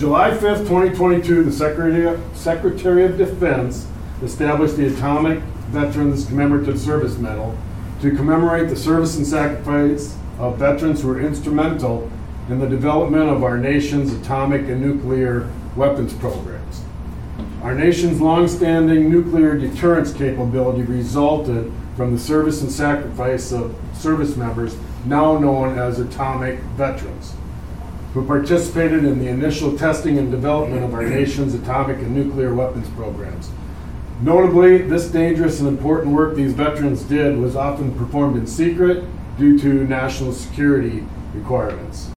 July 5th, 2022, the Secretary of Defense established the Atomic Veterans Commemorative Service Medal to commemorate the service and sacrifice of veterans who were instrumental in the development of our nation's atomic and nuclear weapons programs. Our nation's long-standing nuclear deterrence capability resulted from the service and sacrifice of service members, now known as atomic veterans, who participated in the initial testing and development of our nation's atomic and nuclear weapons programs. Notably, this dangerous and important work these veterans did was often performed in secret due to national security requirements.